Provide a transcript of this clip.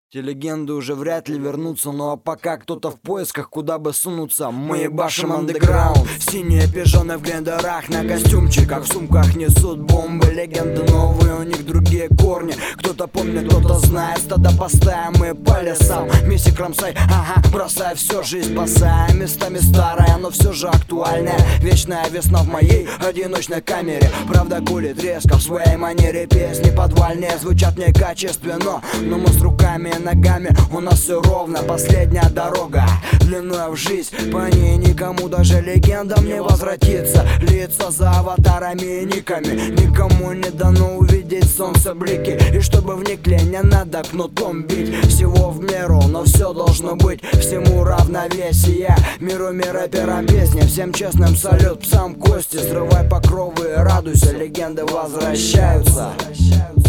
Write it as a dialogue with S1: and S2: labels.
S1: Те легенды уже вряд ли вернутся, ну а пока кто-то в поисках, куда бы сунуться. Мы ебашим андеграунд. Синие пижоны в блендерах, на костюмчиках, в сумках несут бомбы. Легенды новые, у них другие корни. Кто-то помнит, кто-то знает. Стадо поставим мы по лесам. Миссик кромсай, ага, бросай все, жизнь спасая. Местами старая, но все же актуальная. Вечная весна в моей одиночной камере. Правда кулит резко в своей манере. Песни подвальные звучат некачественно, но мы с руками и ногами, у нас все ровно. Последняя дорога, длинная в жизнь, по ней никому, даже легендам не возвратиться. Лица за аватарами и никами, никому не дано увидеть солнце блики. И чтобы вникли, не надо кнутом бить. Всего в меру, но все должно быть, всему равновесие. Миру рэперам песни, всем честным салют, псам кости. Срывай покровы и радуйся, легенды возвращаются.